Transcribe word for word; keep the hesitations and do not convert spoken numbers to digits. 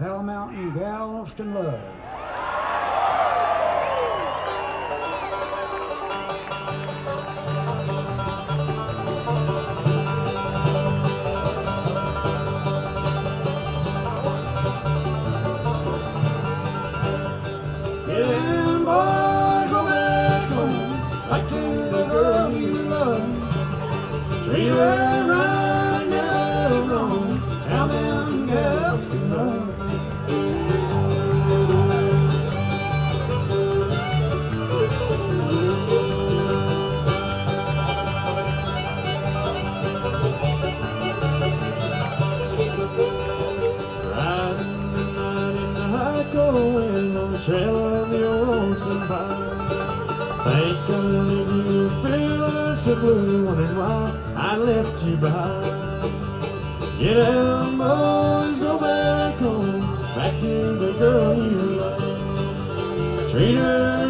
Powell Mountain Galveston love. Yeah, boys, go back home, back to the girl you love. Treat her right, get her wrong, how them gals can love. Riding the night in the high cold wind on the trail of the old lonesome pine. Think I leave you feeling so blue, wondering why I left you behind. Get down, boys, go back home, back to the girl you love. Treat her